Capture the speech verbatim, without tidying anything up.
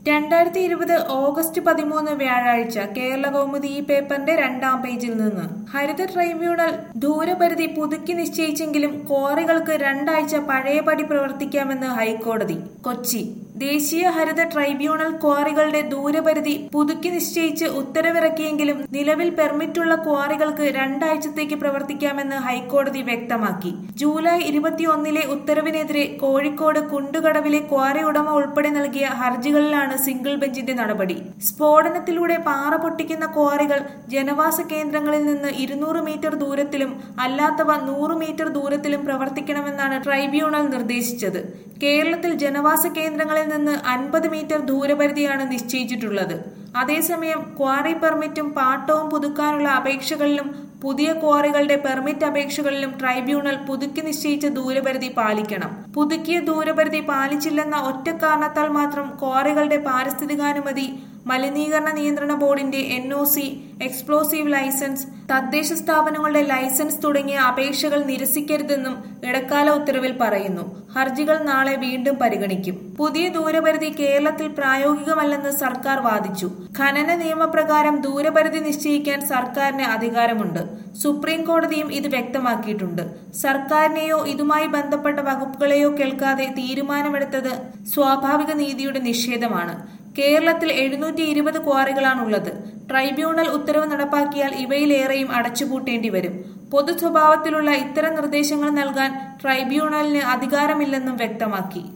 രണ്ടായിരത്തി ഇരുപത് ഓഗസ്റ്റ് പതിമൂന്ന് വ്യാഴാഴ്ച കേരള കൗമുദി ഈ പേപ്പറിന്റെ രണ്ടാം പേജിൽ നിന്ന് ഹരിത ട്രൈബ്യൂണൽ ദൂരപരിധി പുതുക്കി നിശ്ചയിച്ചെങ്കിലും ക്വാറികൾക്ക് രണ്ടാഴ്ച പഴയപടി പ്രവർത്തിക്കാമെന്ന് ഹൈക്കോടതി. കൊച്ചി ദേശീയ ഹരിത ട്രൈബ്യൂണൽ ക്വാറികളുടെ ദൂരപരിധി പുതുക്കി നിശ്ചയിച്ച് ഉത്തരവിറക്കിയെങ്കിലും നിലവിൽ പെർമിറ്റുള്ള ക്വാറികൾക്ക് രണ്ടാഴ്ചത്തേക്ക് പ്രവർത്തിക്കാമെന്ന് ഹൈക്കോടതി വ്യക്തമാക്കി. ജൂലൈ ഇരുപത്തിയൊന്നിലെ ഉത്തരവിനെതിരെ കോഴിക്കോട് കുണ്ടുകടവിലെ ക്വാറി ഉടമ ഉൾപ്പെടെ നൽകിയ ഹർജികളിലാണ് സിംഗിൾ ബെഞ്ചിന്റെ നടപടി. സ്ഫോടനത്തിലൂടെ പാറ പൊട്ടിക്കുന്ന ക്വാറികൾ ജനവാസ കേന്ദ്രങ്ങളിൽ നിന്ന് ഇരുന്നൂറ് മീറ്റർ ദൂരത്തിലും അല്ലാത്തവ നൂറ് മീറ്റർ ദൂരത്തിലും പ്രവർത്തിക്കണമെന്നാണ് ട്രൈബ്യൂണൽ നിർദ്ദേശിച്ചത്. കേരളത്തിൽ ജനവാസ കേന്ദ്രങ്ങളിൽ നിന്ന് അൻപത് മീറ്റർ ദൂരപരിധിയാണ് നിശ്ചയിച്ചിട്ടുള്ളത്. അതേസമയം ക്വാറി പെർമിറ്റും പാട്ടവും പുതുക്കാനുള്ള അപേക്ഷകളിലും പുതിയ ക്വാറികളുടെ പെർമിറ്റ് അപേക്ഷകളിലും ട്രൈബ്യൂണൽ പുതുക്കി നിശ്ചയിച്ച ദൂരപരിധി പാലിക്കണം. പുതുക്കിയ ദൂരപരിധി പാലിച്ചില്ലെന്ന ഒറ്റ കാരണത്താൽ മാത്രം ക്വാറികളുടെ പാരിസ്ഥിതികാനുമതി, മലിനീകരണ നിയന്ത്രണ ബോർഡിന്റെ N O C, explosive license, തദ്ദേശ സ്ഥാപനങ്ങളുടെ ലൈസൻസ് തുടങ്ങിയ അപേക്ഷകൾ നിരസിക്കരുതെന്നും ഇടക്കാല ഉത്തരവിൽ പറയുന്നു. ഹർജികൾ നാളെ വീണ്ടും പരിഗണിക്കും. പുതിയ ദൂരപരിധി കേരളത്തിൽ പ്രായോഗികമല്ലെന്ന് സർക്കാർ വാദിച്ചു. ഖനന നിയമപ്രകാരം ദൂരപരിധി നിശ്ചയിക്കാൻ സർക്കാരിന് അധികാരമുണ്ട്. സുപ്രീം കോടതിയും ഇത് വ്യക്തമാക്കിയിട്ടുണ്ട്. സർക്കാരിനെയോ ഇതുമായി ബന്ധപ്പെട്ട വകുപ്പുകളെയോ കേൾക്കാതെ തീരുമാനമെടുത്തത് സ്വാഭാവിക നീതിയുടെ നിഷേധമാണ്. കേരളത്തിൽ എഴുന്നൂറ്റി ഇരുപത് ക്വാറികളാണുള്ളത്. ട്രൈബ്യൂണൽ ഉത്തരവ് നടപ്പാക്കിയാൽ ഇവയിലേറെയും അടച്ചുപൂട്ടേണ്ടി വരും. പൊതു സ്വഭാവത്തിലുള്ള ഇത്തരം നിർദ്ദേശങ്ങൾ നൽകാൻ ട്രൈബ്യൂണലിന് അധികാരമില്ലെന്നും വ്യക്തമാക്കി.